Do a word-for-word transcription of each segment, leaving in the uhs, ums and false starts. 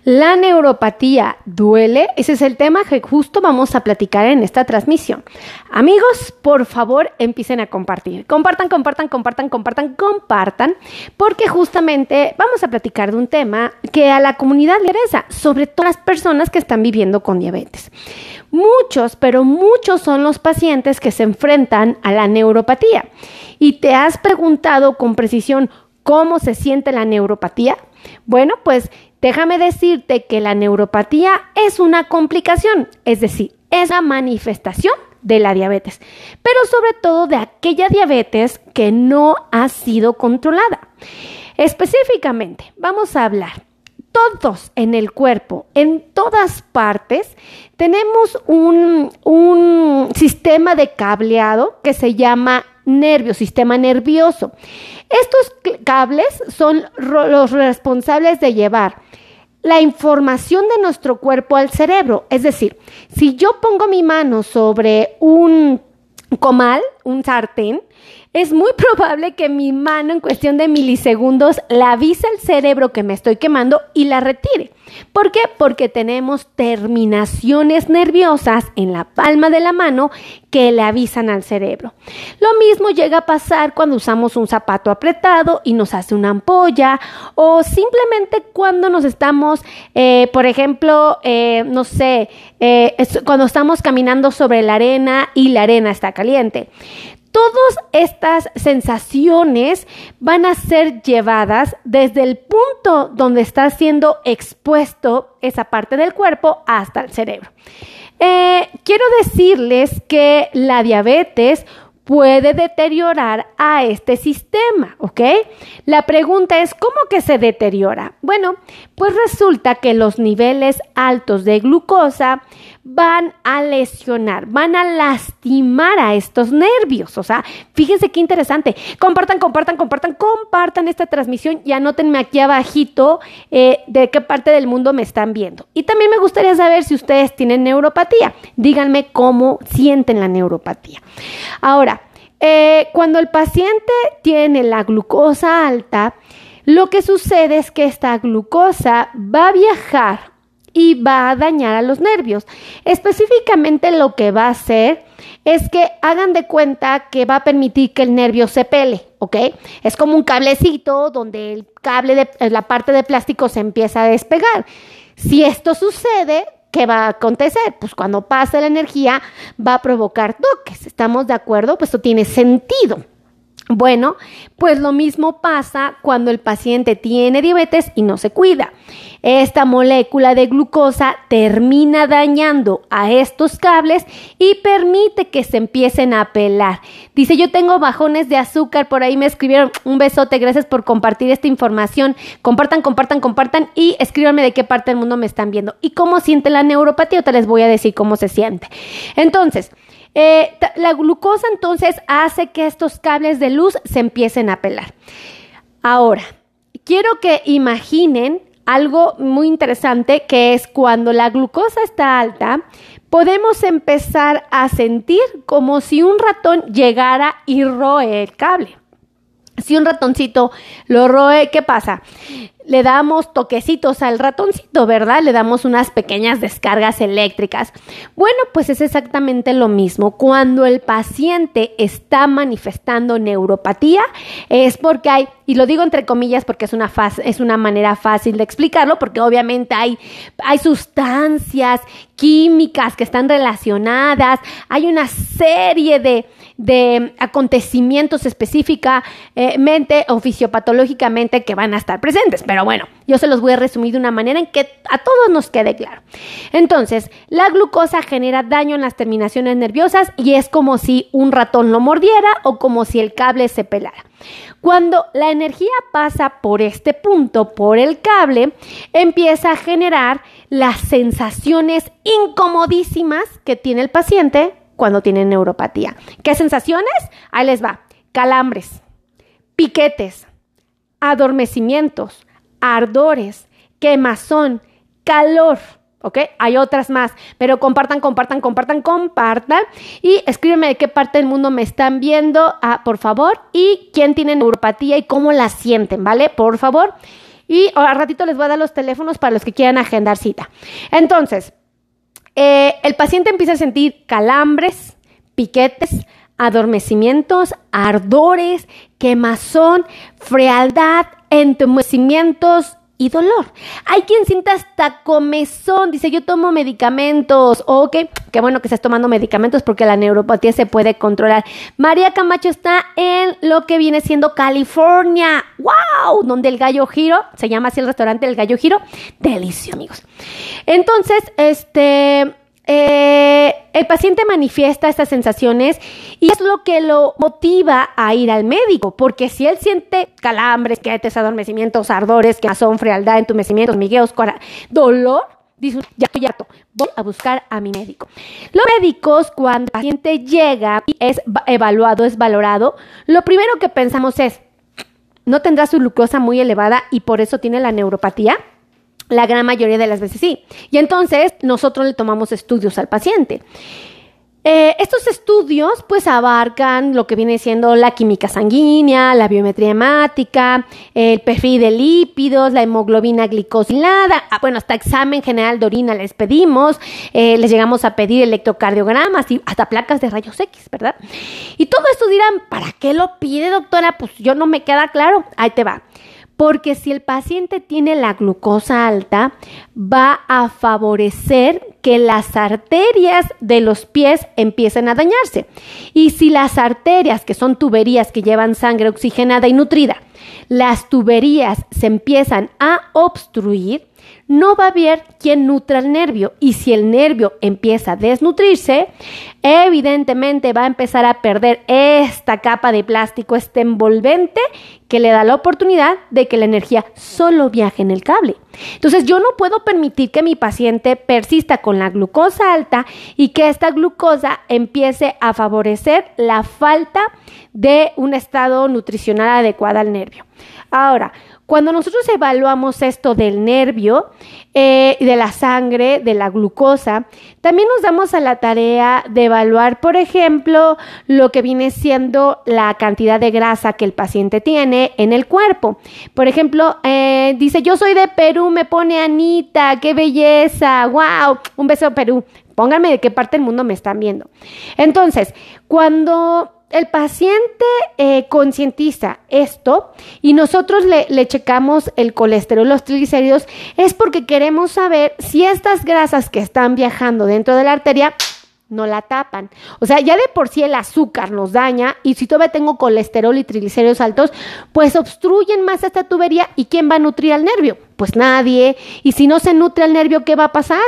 ¿La neuropatía duele? Ese es el tema que justo vamos a platicar en esta transmisión. Amigos, por favor, empiecen a compartir. Compartan, compartan, compartan, compartan, compartan, porque justamente vamos a platicar de un tema que a la comunidad le interesa, sobre todo las personas que están viviendo con diabetes. Muchos, pero muchos son los pacientes que se enfrentan a la neuropatía. ¿Y te has preguntado con precisión cómo se siente la neuropatía? Bueno, pues déjame decirte que la neuropatía es una complicación, es decir, es la manifestación de la diabetes, pero sobre todo de aquella diabetes que no ha sido controlada. Específicamente, vamos a hablar. Todos en el cuerpo, en todas partes, tenemos un, un sistema de cableado que se llama nervio, sistema nervioso. Estos cables son los responsables de llevar la información de nuestro cuerpo al cerebro. Es decir, si yo pongo mi mano sobre un comal, un sartén, es muy probable que mi mano en cuestión de milisegundos le avise al cerebro que me estoy quemando y la retire. ¿Por qué? Porque tenemos terminaciones nerviosas en la palma de la mano que le avisan al cerebro. Lo mismo llega a pasar cuando usamos un zapato apretado y nos hace una ampolla, o simplemente cuando nos estamos, eh, por ejemplo, eh, no sé, eh, cuando estamos caminando sobre la arena y la arena está caliente. Todas estas sensaciones van a ser llevadas desde el punto donde está siendo expuesto esa parte del cuerpo hasta el cerebro. Eh, quiero decirles que la diabetes puede deteriorar a este sistema, ¿ok? La pregunta es, ¿cómo que se deteriora? Bueno, pues resulta que los niveles altos de glucosa van a lesionar, van a lastimar a estos nervios. O sea, fíjense qué interesante. Compartan, compartan, compartan, compartan esta transmisión y anótenme aquí abajito eh, de qué parte del mundo me están viendo. Y también me gustaría saber si ustedes tienen neuropatía. Díganme cómo sienten la neuropatía. Ahora, eh, cuando el paciente tiene la glucosa alta, lo que sucede es que esta glucosa va a viajar y va a dañar a los nervios. Específicamente lo que va a hacer es que hagan de cuenta que va a permitir que el nervio se pele, ¿ok? Es como un cablecito donde el cable de la parte de plástico se empieza a despegar. Si esto sucede, ¿qué va a acontecer? Pues cuando pasa la energía va a provocar toques. ¿Estamos de acuerdo? Pues esto tiene sentido. Bueno, pues lo mismo pasa cuando el paciente tiene diabetes y no se cuida. Esta molécula de glucosa termina dañando a estos cables y permite que se empiecen a pelar. Dice, yo tengo bajones de azúcar, por ahí me escribieron, un besote, gracias por compartir esta información. Compartan, compartan, compartan y escríbanme de qué parte del mundo me están viendo. ¿Y cómo siente la neuropatía? Yo te les voy a decir cómo se siente. Entonces, Eh, la glucosa entonces hace que estos cables de luz se empiecen a pelar. Ahora, quiero que imaginen algo muy interesante, que es cuando la glucosa está alta, podemos empezar a sentir como si un ratón llegara y roe el cable. Si un ratoncito lo roe, ¿qué pasa? Le damos toquecitos al ratoncito, ¿verdad? Le damos unas pequeñas descargas eléctricas. Bueno, pues es exactamente lo mismo. Cuando el paciente está manifestando neuropatía, es porque hay, y lo digo entre comillas porque es una, faz, es una manera fácil de explicarlo, porque obviamente hay, hay sustancias químicas que están relacionadas, hay una serie de, de acontecimientos específicamente o fisiopatológicamente que van a estar presentes. Pero bueno, yo se los voy a resumir de una manera en que a todos nos quede claro. Entonces, la glucosa genera daño en las terminaciones nerviosas y es como si un ratón lo mordiera o como si el cable se pelara. Cuando la energía pasa por este punto, por el cable, empieza a generar las sensaciones incomodísimas que tiene el paciente cuando tiene neuropatía. ¿Qué sensaciones? Ahí les va. Calambres, piquetes, adormecimientos, ardores, quemazón, calor, ¿ok? Hay otras más, pero compartan, compartan, compartan, compartan y escríbeme de qué parte del mundo me están viendo, ah, por favor, y quién tiene neuropatía y cómo la sienten, ¿vale? Por favor. Y al ratito les voy a dar los teléfonos para los que quieran agendar cita. Entonces, eh, el paciente empieza a sentir calambres, piquetes, adormecimientos, ardores, quemazón, frialdad, entumecimientos y dolor. Hay quien siente hasta comezón, dice yo tomo medicamentos, o okay, qué bueno que estés tomando medicamentos porque la neuropatía se puede controlar. María Camacho está en lo que viene siendo California, wow, donde el Gallo Giro, se llama así el restaurante El Gallo Giro, delicioso amigos. Entonces, este... Eh, el paciente manifiesta estas sensaciones y es lo que lo motiva a ir al médico, porque si él siente calambres, quietes, adormecimientos, ardores, quemazón, frialdad, entumecimientos, migueos, cora, dolor, dice, ya estoy harto, voy a buscar a mi médico. Los médicos, cuando el paciente llega y es evaluado, es valorado, lo primero que pensamos es, ¿no tendrá su glucosa muy elevada y por eso tiene la neuropatía? La gran mayoría de las veces sí. Y entonces nosotros le tomamos estudios al paciente. Eh, estos estudios pues abarcan lo que viene siendo la química sanguínea, la biometría hemática, el perfil de lípidos, la hemoglobina glicosilada, ah, bueno, hasta examen general de orina les pedimos, eh, les llegamos a pedir electrocardiogramas y hasta placas de rayos X, ¿verdad? Y todo esto dirán, ¿para qué lo pide, doctora? Pues yo no me queda claro. Ahí te va. Porque si el paciente tiene la glucosa alta, va a favorecer que las arterias de los pies empiecen a dañarse. Y si las arterias, que son tuberías que llevan sangre oxigenada y nutrida, las tuberías se empiezan a obstruir, no va a haber quien nutra el nervio. Y si el nervio empieza a desnutrirse, evidentemente va a empezar a perder esta capa de plástico, este envolvente que le da la oportunidad de que la energía solo viaje en el cable. Entonces yo no puedo permitir que mi paciente persista con la glucosa alta y que esta glucosa empiece a favorecer la falta de un estado nutricional adecuado al nervio. Ahora, cuando nosotros evaluamos esto del nervio, eh, de la sangre, de la glucosa, también nos damos a la tarea de evaluar, por ejemplo, lo que viene siendo la cantidad de grasa que el paciente tiene en el cuerpo. Por ejemplo, eh, dice, yo soy de Perú, me pone Anita, qué belleza, wow, un beso a Perú. Pónganme de qué parte del mundo me están viendo. Entonces, cuando el paciente eh, concientiza esto y nosotros le, le checamos el colesterol, los triglicéridos, es porque queremos saber si estas grasas que están viajando dentro de la arteria no la tapan. O sea, ya de por sí el azúcar nos daña y si todavía tengo colesterol y triglicéridos altos, pues obstruyen más esta tubería. ¿Y quién va a nutrir al nervio? Pues nadie. Y si no se nutre al nervio, ¿qué va a pasar?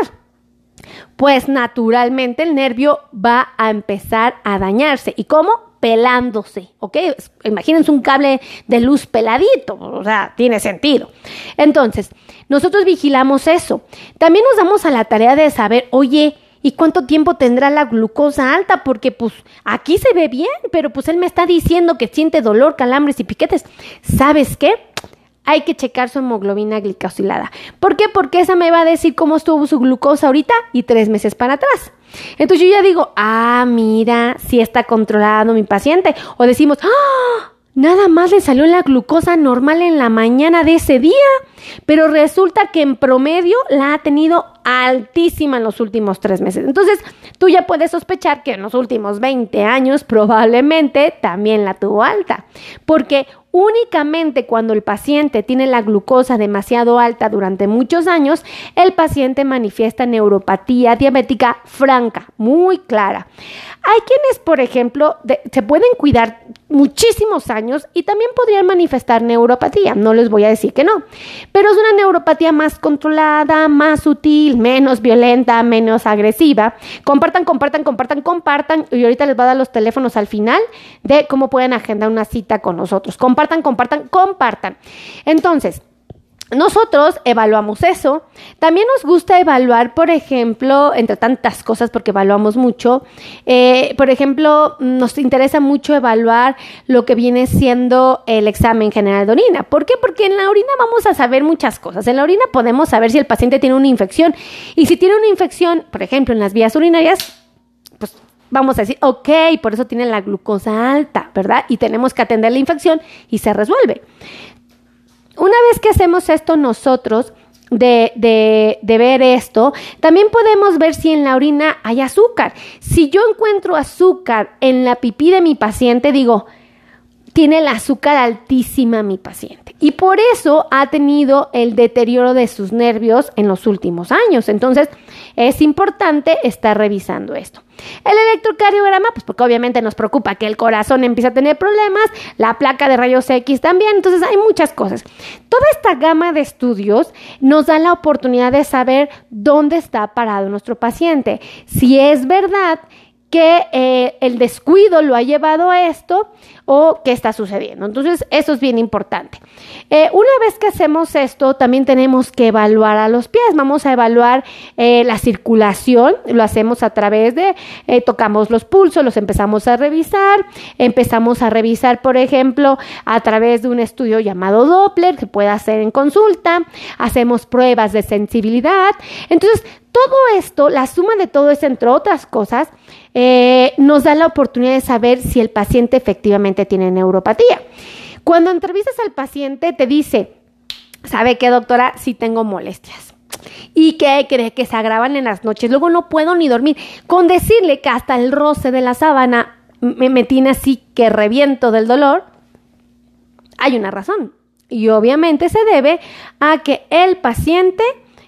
Pues naturalmente el nervio va a empezar a dañarse. ¿Y cómo? Pelándose, ¿ok? Imagínense un cable de luz peladito, o sea, tiene sentido. Entonces, nosotros vigilamos eso. También nos damos a la tarea de saber, oye, ¿y cuánto tiempo tendrá la glucosa alta? Porque pues aquí se ve bien, pero pues él me está diciendo que siente dolor, calambres y piquetes. ¿Sabes qué? Hay que checar su hemoglobina glicosilada. ¿Por qué? Porque esa me va a decir cómo estuvo su glucosa ahorita y tres meses para atrás. Entonces yo ya digo, ah, mira, sí está controlado mi paciente. O decimos, ah, nada más le salió la glucosa normal en la mañana de ese día, pero resulta que en promedio la ha tenido altísima en los últimos tres meses. Entonces, tú ya puedes sospechar que en los últimos veinte años probablemente también la tuvo alta, porque únicamente cuando el paciente tiene la glucosa demasiado alta durante muchos años, el paciente manifiesta neuropatía diabética franca, muy clara. Hay quienes, por ejemplo, de, se pueden cuidar muchísimos años y también podrían manifestar neuropatía, no les voy a decir que no, pero es una neuropatía más controlada, más sutil, menos violenta, menos agresiva. Compartan, compartan, compartan, compartan y ahorita les voy a dar los teléfonos al final de cómo pueden agendar una cita con nosotros. Compartan, compartan, compartan. Entonces, nosotros evaluamos eso. También nos gusta evaluar, por ejemplo, entre tantas cosas, porque evaluamos mucho, eh, por ejemplo, nos interesa mucho evaluar lo que viene siendo el examen general de orina. ¿Por qué? Porque en la orina vamos a saber muchas cosas. En la orina podemos saber si el paciente tiene una infección. Y si tiene una infección, por ejemplo, en las vías urinarias, pues vamos a decir, ok, por eso tiene la glucosa alta, ¿verdad? Y tenemos que atender la infección y se resuelve. Una vez que hacemos esto nosotros, De, de, de ver esto, también podemos ver si en la orina hay azúcar. Si yo encuentro azúcar en la pipí de mi paciente, digo, tiene el azúcar altísima mi paciente. Y por eso ha tenido el deterioro de sus nervios en los últimos años. Entonces, es importante estar revisando esto. El electrocardiograma, pues porque obviamente nos preocupa que el corazón empiece a tener problemas, la placa de rayos X también, entonces hay muchas cosas. Toda esta gama de estudios nos da la oportunidad de saber dónde está parado nuestro paciente. Si es verdad que eh, el descuido lo ha llevado a esto o qué está sucediendo. Entonces, eso es bien importante. Eh, una vez que hacemos esto, también tenemos que evaluar a los pies. Vamos a evaluar eh, la circulación. Lo hacemos a través de, eh, tocamos los pulsos, los empezamos a revisar. Empezamos a revisar, por ejemplo, a través de un estudio llamado Doppler, que puede hacer en consulta. Hacemos pruebas de sensibilidad. Entonces, todo esto, la suma de todo esto, entre otras cosas, eh, nos da la oportunidad de saber si el paciente efectivamente tiene neuropatía. Cuando entrevistas al paciente, te dice, ¿sabe qué, doctora? Sí tengo molestias. ¿Y qué cree? Que se agravan en las noches. Luego no puedo ni dormir. Con decirle que hasta el roce de la sábana me, me tiene así que reviento del dolor, hay una razón. Y obviamente se debe a que el paciente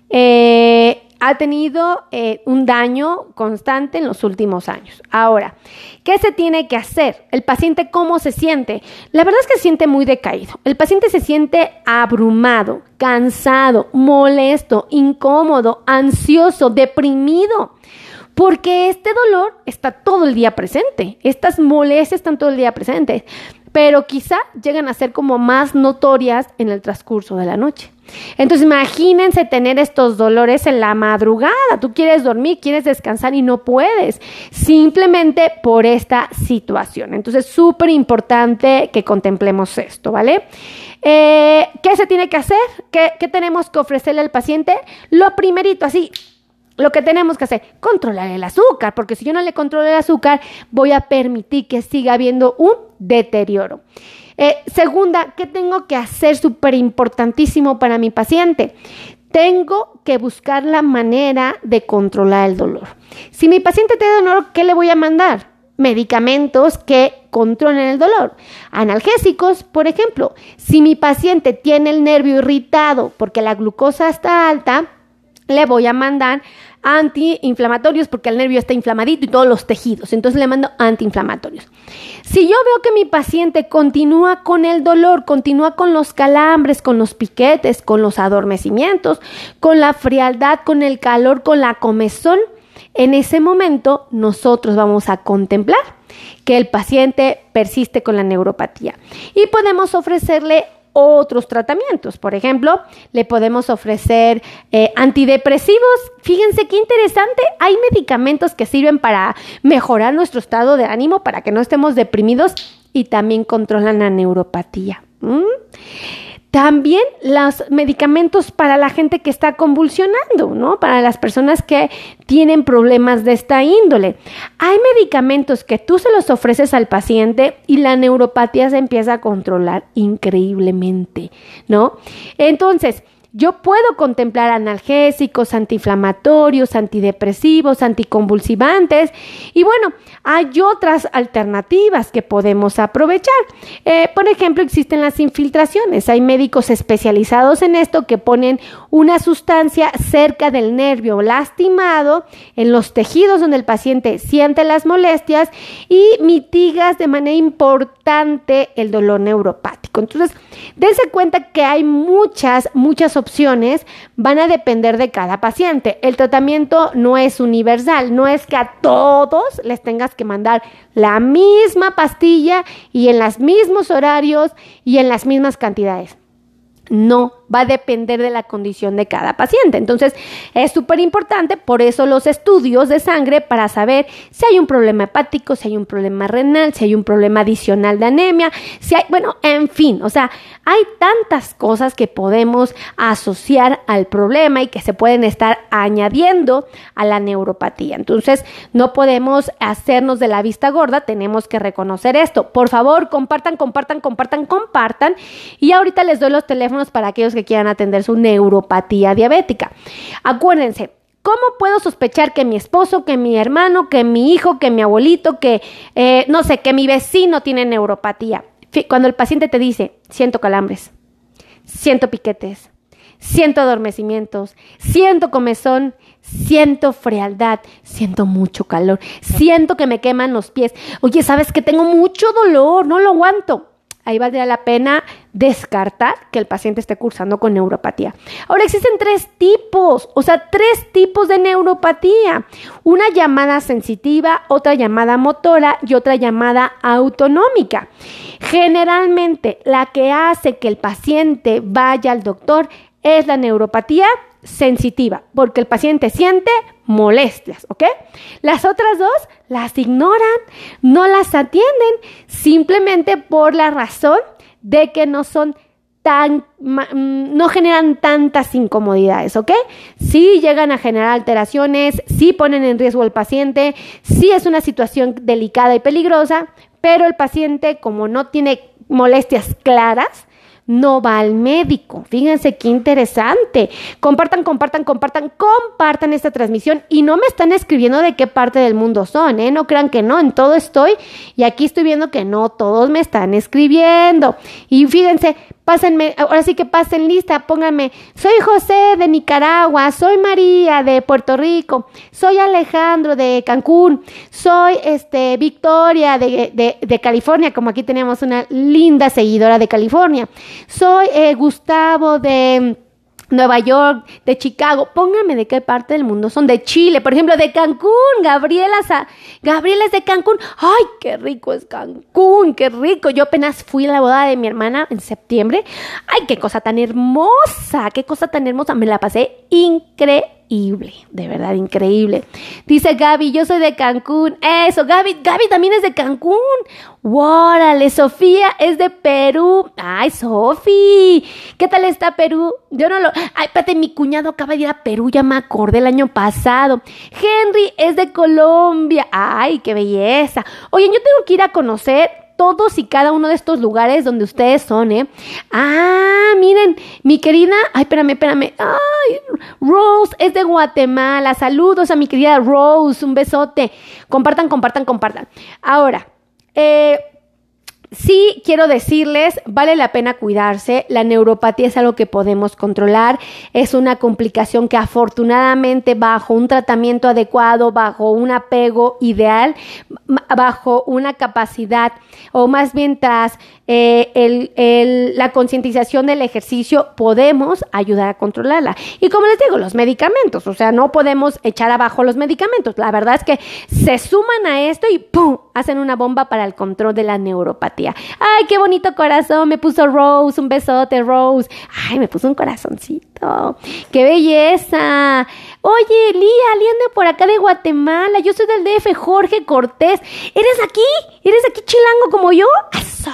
Eh, ha tenido eh, un daño constante en los últimos años. Ahora, ¿qué se tiene que hacer? El paciente, ¿cómo se siente? La verdad es que se siente muy decaído. El paciente se siente abrumado, cansado, molesto, incómodo, ansioso, deprimido. Porque este dolor está todo el día presente. Estas molestias están todo el día presentes. Pero quizá llegan a ser como más notorias en el transcurso de la noche. Entonces, imagínense tener estos dolores en la madrugada. Tú quieres dormir, quieres descansar y no puedes, simplemente por esta situación. Entonces, súper importante que contemplemos esto, ¿vale? Eh, ¿Qué se tiene que hacer? ¿Qué, qué tenemos que ofrecerle al paciente? Lo primerito, así, lo que tenemos que hacer, controlar el azúcar, porque si yo no le controlo el azúcar, voy a permitir que siga habiendo un deterioro. Eh, segunda, ¿qué tengo que hacer? Súper importantísimo para mi paciente. Tengo que buscar la manera de controlar el dolor. Si mi paciente tiene dolor, ¿qué le voy a mandar? Medicamentos que controlen el dolor. Analgésicos, por ejemplo. Si mi paciente tiene el nervio irritado porque la glucosa está alta, le voy a mandar antiinflamatorios porque el nervio está inflamadito y todos los tejidos. Entonces le mando antiinflamatorios. Si yo veo que mi paciente continúa con el dolor, continúa con los calambres, con los piquetes, con los adormecimientos, con la frialdad, con el calor, con la comezón, en ese momento nosotros vamos a contemplar que el paciente persiste con la neuropatía y podemos ofrecerle otros tratamientos. Por ejemplo, le podemos ofrecer eh, antidepresivos. Fíjense qué interesante. Hay medicamentos que sirven para mejorar nuestro estado de ánimo, para que no estemos deprimidos y también controlan la neuropatía. ¿Mm? También los medicamentos para la gente que está convulsionando, ¿no? Para las personas que tienen problemas de esta índole. Hay medicamentos que tú se los ofreces al paciente y la neuropatía se empieza a controlar increíblemente, ¿no? Entonces, yo puedo contemplar analgésicos, antiinflamatorios, antidepresivos, anticonvulsivantes y bueno, hay otras alternativas que podemos aprovechar. Eh, por ejemplo, existen las infiltraciones. Hay médicos especializados en esto que ponen una sustancia cerca del nervio lastimado, en los tejidos donde el paciente siente las molestias y mitigas de manera importante el dolor neuropático. Entonces, dense cuenta que hay muchas, muchas opciones, van a depender de cada paciente. El tratamiento no es universal, no es que a todos les tengas que mandar la misma pastilla y en los mismos horarios y en las mismas cantidades. No va a depender de la condición de cada paciente. Entonces, es súper importante, por eso los estudios de sangre para saber si hay un problema hepático, si hay un problema renal, si hay un problema adicional de anemia, si hay, bueno, en fin, o sea, hay tantas cosas que podemos asociar al problema y que se pueden estar añadiendo a la neuropatía. Entonces, no podemos hacernos de la vista gorda, tenemos que reconocer esto. Por favor, compartan, compartan, compartan, compartan. Y ahorita les doy los teléfonos para aquellos que quieran atender su neuropatía diabética. Acuérdense, ¿cómo puedo sospechar que mi esposo, que mi hermano, que mi hijo, que mi abuelito, que eh, no sé, que mi vecino tiene neuropatía? Cuando el paciente te dice, siento calambres, siento piquetes, siento adormecimientos, siento comezón, siento frialdad, siento mucho calor, siento que me queman los pies. Oye, ¿sabes que tengo mucho dolor? No lo aguanto. Ahí valdría la pena descartar que el paciente esté cursando con neuropatía. Ahora existen tres tipos, o sea, tres tipos de neuropatía. Una llamada sensitiva, otra llamada motora y otra llamada autonómica. Generalmente, la que hace que el paciente vaya al doctor es la neuropatía sensitiva, porque el paciente siente molestias, ¿ok? Las otras dos las ignoran, no las atienden, simplemente por la razón de que no son tan, no generan tantas incomodidades, ¿ok? Sí llegan a generar alteraciones, sí ponen en riesgo al paciente, sí es una situación delicada y peligrosa, pero el paciente, como no tiene molestias claras, no va al médico. Fíjense qué interesante. Compartan, compartan, compartan, compartan esta transmisión y no me están escribiendo de qué parte del mundo son, ¿eh? No crean que no, en todo estoy y aquí estoy viendo que no todos me están escribiendo. Y fíjense, pásenme, ahora sí que pasen lista, pónganme, soy José de Nicaragua, soy María de Puerto Rico, soy Alejandro de Cancún, soy este Victoria de, de, de California, como aquí tenemos una linda seguidora de California, soy eh, Gustavo de Nueva York, de Chicago, pónganme de qué parte del mundo son, de Chile, por ejemplo, de Cancún, Gabriela, Gabriela es de Cancún, ay, qué rico es Cancún, qué rico, yo apenas fui a la boda de mi hermana en septiembre, ay, qué cosa tan hermosa, qué cosa tan hermosa, me la pasé increíble. Increíble, de verdad increíble. Dice Gaby, yo soy de Cancún. Eso, Gaby, Gaby también es de Cancún. ¡Órale! Sofía es de Perú. ¡Ay, Sofi! ¿Qué tal está Perú? Yo no lo... Ay, espérate, mi cuñado acaba de ir a Perú, ya me acordé el año pasado. Henry es de Colombia. ¡Ay, qué belleza! Oye, yo tengo que ir a conocer todos y cada uno de estos lugares donde ustedes son, ¿eh? Ah, miren, mi querida, ay, espérame, espérame, ay, Rose es de Guatemala, saludos a mi querida Rose, un besote, compartan, compartan, compartan. Ahora, eh... sí, quiero decirles, vale la pena cuidarse, la neuropatía es algo que podemos controlar, es una complicación que afortunadamente bajo un tratamiento adecuado, bajo un apego ideal, bajo una capacidad o más bien tras eh, el, el, la concientización del ejercicio podemos ayudar a controlarla. Y como les digo, los medicamentos, o sea, no podemos echar abajo los medicamentos, la verdad es que se suman a esto y ¡pum!, hacen una bomba para el control de la neuropatía. Ay, qué bonito corazón, me puso Rose, un besote Rose. Ay, me puso un corazoncito. ¡Qué belleza! Oye, Lía, Lía anda por acá de Guatemala, yo soy del D F, Jorge Cortés. ¿Eres aquí? ¿Eres aquí chilango como yo? ¡Eso!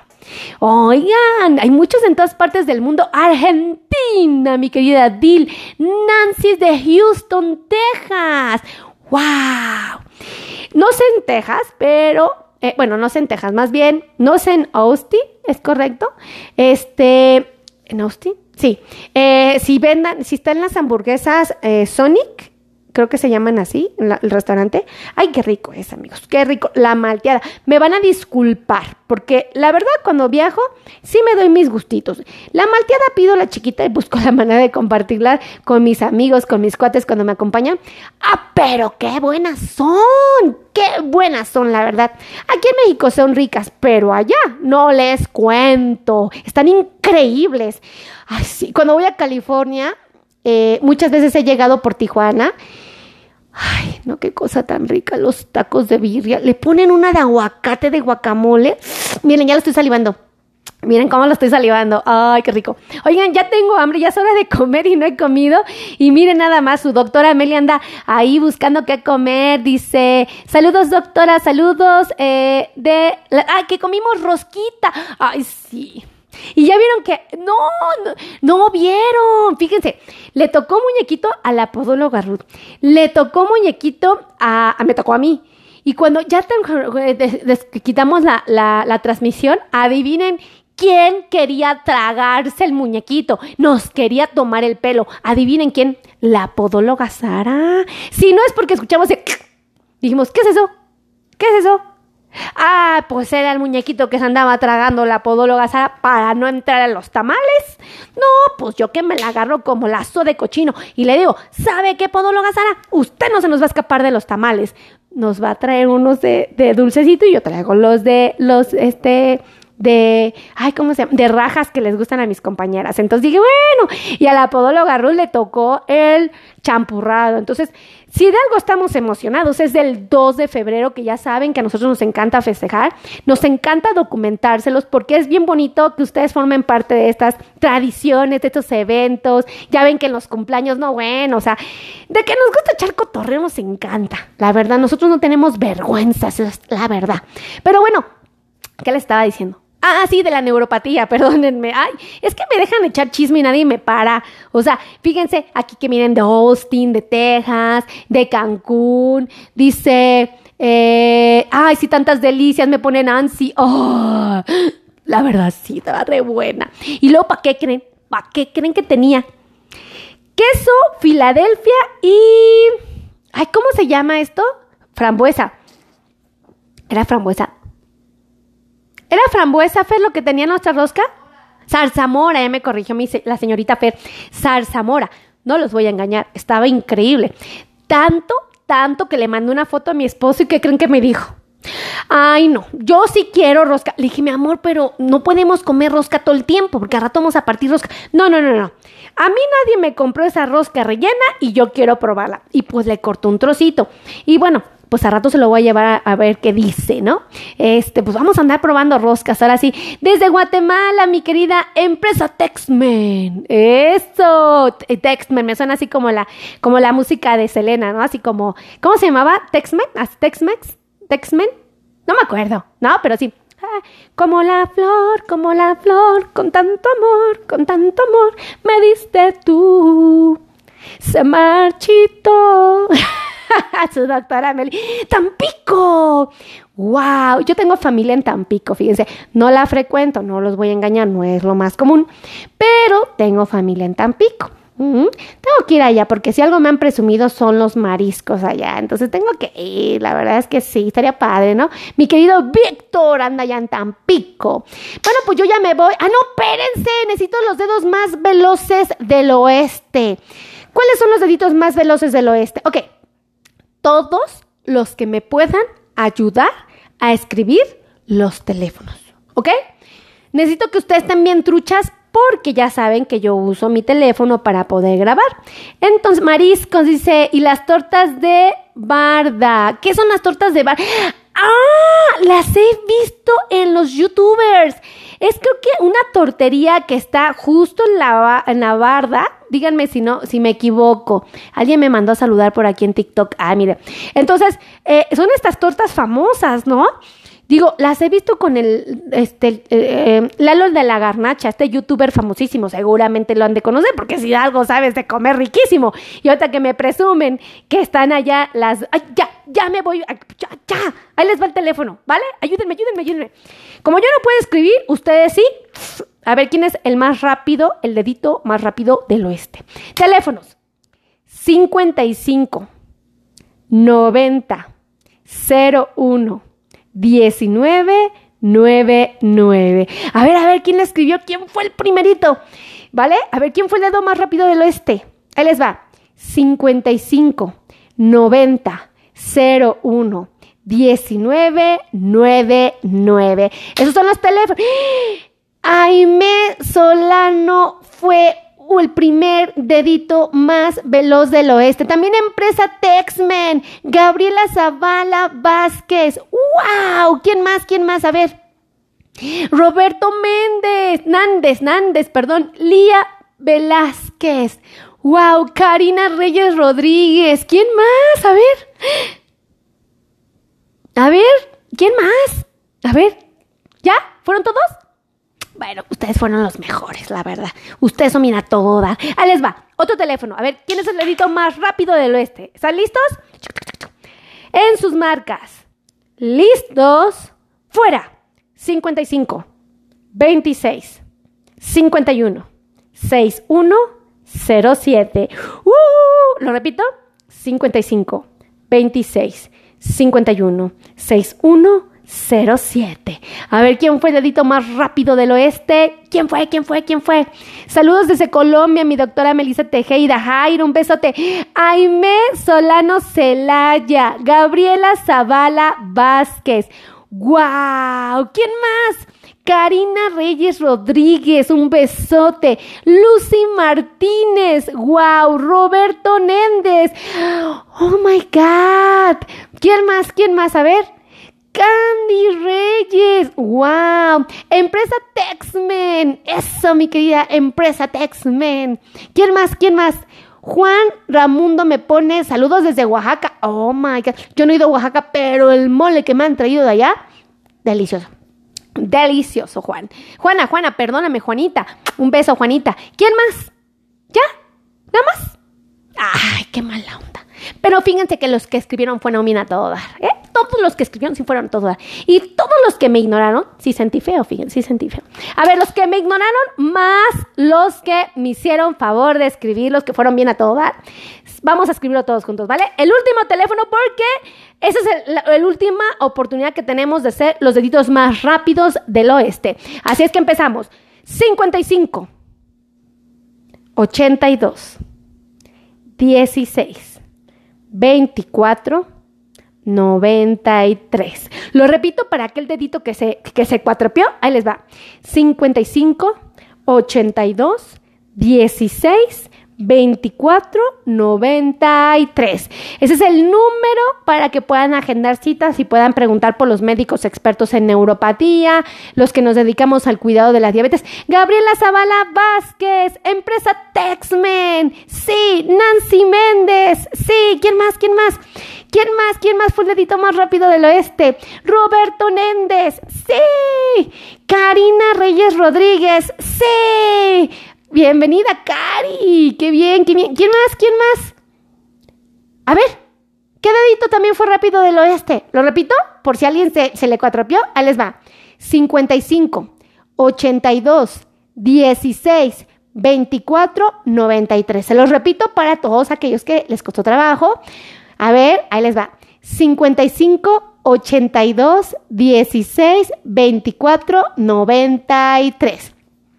Oigan, hay muchos en todas partes del mundo. Argentina, mi querida Dil. Nancy es de Houston, Texas. ¡Wow! No sé en Texas, pero... Eh, bueno, no sé en Texas, más bien, no sé en Austin, ¿es correcto? Este, ¿en Austin? Sí. Eh, si vendan, si están las hamburguesas eh, Sonic, creo que se llaman así, la, el restaurante. Ay, qué rico es, amigos, qué rico. La malteada. Me van a disculpar, porque la verdad cuando viajo, sí me doy mis gustitos. La malteada pido la chiquita y busco la manera de compartirla con mis amigos, con mis cuates cuando me acompañan. ¡Ah, pero qué buenas son! ¡Qué buenas son, la verdad! Aquí en México son ricas, pero allá no les cuento. Están increíbles. Ay, sí. Cuando voy a California, eh, muchas veces he llegado por Tijuana. Ay, no, qué cosa tan rica, los tacos de birria. Le ponen una de aguacate, de guacamole. Miren, ya lo estoy salivando. Miren cómo lo estoy salivando. Ay, qué rico. Oigan, ya tengo hambre, ya es hora de comer y no he comido. Y miren nada más, su doctora Amelia anda ahí buscando qué comer. Dice, saludos doctora, saludos eh, de... Ah, que comimos rosquita. Ay, sí. Y ya vieron que... No, no, no vieron. Fíjense, le tocó muñequito a la podóloga Ruth. Le tocó muñequito a... a me tocó a mí. Y cuando ya te, des, des, quitamos la, la, la transmisión, adivinen quién quería tragarse el muñequito. Nos quería tomar el pelo. Adivinen quién. La podóloga Sara. Si no es porque escuchamos el... Dijimos, ¿qué es eso? ¿Qué es eso? Ah, pues era el muñequito que se andaba tragando la podóloga Sara para no entrar a los tamales. No, pues yo que me la agarro como lazo de cochino. Y le digo, ¿sabe qué, podóloga Sara? Usted no se nos va a escapar de los tamales. Nos va a traer unos de, de dulcecito y yo traigo los de, los, este... de, ay, ¿cómo se llama? De rajas que les gustan a mis compañeras. Entonces dije, bueno, y a la podóloga Ruth le tocó el champurrado. Entonces, si de algo estamos emocionados, es del dos de febrero, que ya saben que a nosotros nos encanta festejar, nos encanta documentárselos, porque es bien bonito que ustedes formen parte de estas tradiciones, de estos eventos. Ya ven que en los cumpleaños, no, bueno, o sea, de que nos gusta echar cotorreo nos encanta. La verdad, nosotros no tenemos vergüenza, es la verdad. Pero bueno, ¿qué le estaba diciendo? Ah, sí, de la neuropatía, perdónenme. Ay, es que me dejan echar chisme y nadie me para. O sea, fíjense aquí que miren de Austin, de Texas, de Cancún. Dice, eh, ay, sí, tantas delicias, me pone Nancy. Oh, la verdad sí, estaba re buena. Y luego, ¿para qué creen? ¿Para qué creen que tenía? Queso, Filadelfia y... Ay, ¿cómo se llama esto? Frambuesa. Era frambuesa. ¿Era frambuesa, Fer, lo que tenía nuestra rosca? Zarzamora, ya me corrigió mi, la señorita Fer. Zarzamora, no los voy a engañar, estaba increíble. Tanto, tanto que le mandé una foto a mi esposo y ¿qué creen que me dijo? Ay, no, yo sí quiero rosca. Le dije, mi amor, pero no podemos comer rosca todo el tiempo porque al rato vamos a partir rosca. No, no, no, no. A mí nadie me compró esa rosca rellena y yo quiero probarla. Y pues le cortó un trocito. Y bueno, pues a rato se lo voy a llevar a, a ver qué dice, ¿no? Este, pues vamos a andar probando roscas. Ahora sí, desde Guatemala, mi querida empresa Texmen. Eso, Texmen, me suena así como la, como la música de Selena, ¿no? Así como, ¿cómo se llamaba? Texmen, Texmex, Texmen, no me acuerdo, no, pero sí. Ah, como la flor, como la flor, con tanto amor, con tanto amor, me diste tú, se marchitó. Su doctora Meli. ¡Tampico! ¡Wow! Yo tengo familia en Tampico, fíjense. No la frecuento, no los voy a engañar, no es lo más común. Pero tengo familia en Tampico. Uh-huh. Tengo que ir allá porque si algo me han presumido son los mariscos allá. Entonces tengo que ir, la verdad es que sí, estaría padre, ¿no? Mi querido Víctor anda allá en Tampico. Bueno, pues yo ya me voy. ¡Ah, no, espérense! Necesito los dedos más veloces del oeste. ¿Cuáles son los deditos más veloces del oeste? Ok. Todos los que me puedan ayudar a escribir los teléfonos, ¿ok? Necesito que ustedes estén bien truchas porque ya saben que yo uso mi teléfono para poder grabar. Entonces, mariscos, dice, y las tortas de barda. ¿Qué son las tortas de barda? ¡Ah! Las he visto en los youtubers. Es creo que una tortería que está justo en la, en la barda. Díganme si no, si me equivoco. Alguien me mandó a saludar por aquí en TikTok. Ah, mire. Entonces, eh, son estas tortas famosas, ¿no? Digo, las he visto con el, este, eh, Lalo de la Garnacha, este youtuber famosísimo, seguramente lo han de conocer, porque si algo sabes de comer riquísimo. Y ahorita que me presumen que están allá las, ay, ya, ya me voy, ya, ya, ahí les va el teléfono, ¿vale? Ayúdenme, ayúdenme, ayúdenme. Como yo no puedo escribir, ustedes sí. A ver, ¿quién es el más rápido, el dedito más rápido del oeste? Teléfonos, cincuenta y cinco, noventa, cero uno, diecinueve noventa y nueve. A ver, a ver, ¿quién le escribió? ¿Quién fue el primerito? ¿Vale? A ver, ¿quién fue el dedo más rápido del oeste? Ahí les va. cincuenta y cinco, noventa, cero uno, diecinueve noventa y nueve. Esos son los teléfonos. Aimé Solano fue el primer dedito más veloz del oeste. También empresa Texmen, Gabriela Zavala Vázquez. ¡Wow! ¿Quién más? ¿Quién más? A ver. Roberto Méndez, Nández, Nández, perdón, Lía Velázquez. Wow, Karina Reyes Rodríguez. ¿Quién más? A ver. A ver, ¿quién más? A ver, ¿ya? ¿Fueron todos? Bueno, ustedes fueron los mejores, la verdad. Ustedes son mira todo dar. Ahí les va, otro teléfono. A ver, ¿quién es el dedito más rápido del oeste? ¿Están listos? En sus marcas. ¿Listos? ¡Fuera! cincuenta y cinco, veintiséis, cincuenta y uno, sesenta y uno, cero siete. ¡Uh! ¿Lo repito? cincuenta y cinco, veintiséis, cincuenta y uno, sesenta y uno, cero siete. A ver, ¿quién fue el dedito más rápido del oeste? ¿Quién fue? ¿Quién fue? ¿Quién fue? Saludos desde Colombia, mi doctora Melissa Tejeda. Jairo, un besote. Aimé Solano Celaya. Gabriela Zavala Vázquez. ¡Guau! ¿Quién más? Karina Reyes Rodríguez, un besote. Lucy Martínez, wow. Roberto Néndez, oh my God. ¿Quién más? ¿Quién más? A ver. Candy Reyes, wow. Empresa Texmen, eso mi querida Empresa Texmen. ¿Quién más? ¿Quién más? Juan Ramundo me pone saludos desde Oaxaca. Oh my God, yo no he ido a Oaxaca, pero el mole que me han traído de allá, delicioso. Delicioso, Juan. Juana, Juana, perdóname, Juanita. Un beso, Juanita. ¿Quién más? ¿Ya? ¿Nada más? Ay, qué mala onda. Pero fíjense que los que escribieron fue nómina a todo dar, ¿eh? Todos los que escribieron sí fueron a todo dar. Y todos los que me ignoraron, sí sentí feo, fíjense, sí sentí feo. A ver, los que me ignoraron, más los que me hicieron favor de escribir, los que fueron bien a todo dar. Vamos a escribirlo todos juntos, ¿vale? El último teléfono, porque esa es el, la, la última oportunidad que tenemos de ser los deditos más rápidos del oeste. Así es que empezamos. cincuenta y cinco, ochenta y dos, dieciséis, veinticuatro, noventa y tres. Lo repito para aquel dedito que se, que se cuatropeó. Ahí les va. cincuenta y cinco, ochenta y dos, dieciséis, veinticuatro, noventa y tres. Ese es el número para que puedan agendar citas y puedan preguntar por los médicos expertos en neuropatía, los que nos dedicamos al cuidado de la diabetes. Gabriela Zavala Vázquez, Empresa Texmen, sí. Nancy Méndez, sí. ¿Quién más? ¿Quién más? ¿Quién más? ¿Quién más fue el dedito más rápido del oeste? Roberto Néndez, sí. Karina Reyes Rodríguez, sí. Bienvenida, Cari. Qué bien, qué bien. ¿Quién más? ¿Quién más? A ver, ¿qué dedito también fue rápido del oeste? ¿Lo repito? Por si alguien se, se le cuatropeó. Ahí les va. cincuenta y cinco, ochenta y dos, dieciséis, veinticuatro, noventa y tres. Se los repito para todos aquellos que les costó trabajo. A ver, ahí les va. cincuenta y cinco, ochenta y dos, dieciséis, veinticuatro, noventa y tres.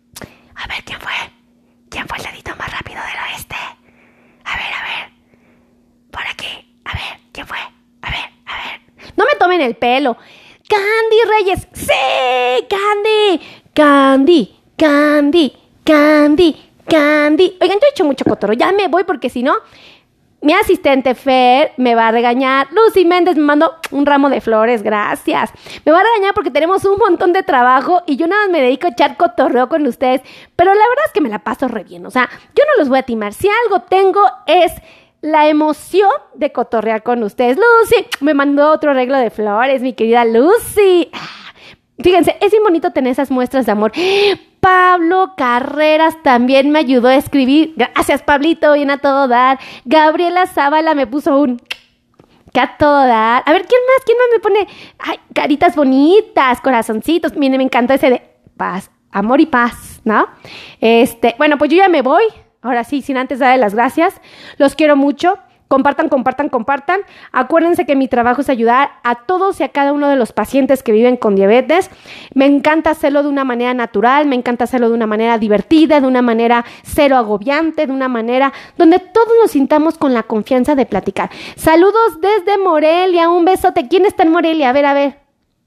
A ver, ¿quién fue? ¿Quién fue el dedito más rápido del oeste? A ver, a ver. Por aquí. A ver, ¿quién fue? A ver, a ver. No me tomen el pelo. Candy Reyes. ¡Sí! Candy. Candy. Candy. Candy. Candy. Oigan, yo he hecho mucho cotorro. Ya me voy porque si no, mi asistente Fer me va a regañar. Lucy Méndez me mandó un ramo de flores, gracias. Me va a regañar porque tenemos un montón de trabajo y yo nada más me dedico a echar cotorreo con ustedes. Pero la verdad es que me la paso re bien. O sea, yo no los voy a timar. Si algo tengo es la emoción de cotorrear con ustedes. Lucy me mandó otro arreglo de flores, mi querida Lucy. Fíjense, es bien bonito tener esas muestras de amor. Pablo Carreras también me ayudó a escribir. Gracias, Pablito, bien a todo dar. Gabriela Zavala me puso un que a todo dar. A ver, ¿quién más? ¿Quién más me pone? Ay, caritas bonitas, corazoncitos. Miren, me encantó ese de paz, amor y paz, ¿no? Este, bueno, pues yo ya me voy. Ahora sí, sin antes darle las gracias. Los quiero mucho. Compartan, compartan, compartan. Acuérdense que mi trabajo es ayudar a todos y a cada uno de los pacientes que viven con diabetes. Me encanta hacerlo de una manera natural, me encanta hacerlo de una manera divertida, de una manera cero agobiante, de una manera donde todos nos sintamos con la confianza de platicar. Saludos desde Morelia, un besote. ¿Quién está en Morelia? A ver, a ver.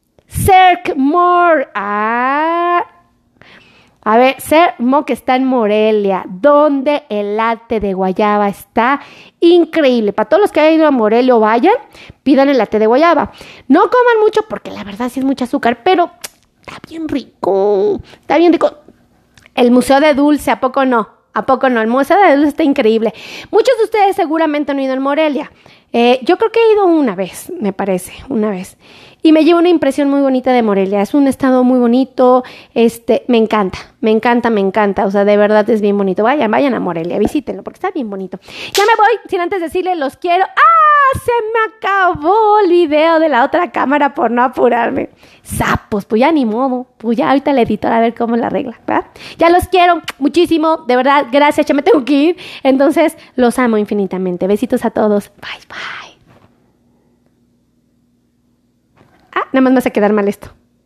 Cerc More. Ah... A ver, Ser Mo que está en Morelia, donde el latte de guayaba está increíble. Para todos los que hayan ido a Morelia o vayan, pidan el latte de guayaba. No coman mucho porque la verdad sí es mucho azúcar, pero está bien rico, está bien rico. El Museo de Dulce, ¿a poco no? ¿A poco no? El Museo de Dulce está increíble. Muchos de ustedes seguramente han ido en Morelia. Eh, yo creo que he ido una vez, me parece, una vez. Y me llevo una impresión muy bonita de Morelia. Es un estado muy bonito, este, me encanta, me encanta, me encanta. O sea, de verdad es bien bonito. Vayan, vayan a Morelia, visítenlo, porque está bien bonito. Ya me voy, sin antes decirles, los quiero. ¡Ah! Se me acabó el video de la otra cámara por no apurarme. Sapos, pues ya ni modo. Pues ya ahorita la editora a ver cómo la arregla, ¿verdad? Ya los quiero muchísimo, de verdad, gracias, ya me tengo que ir. Entonces, los amo infinitamente. Besitos a todos. Bye, bye. Ah, nada más me hace quedar mal esto.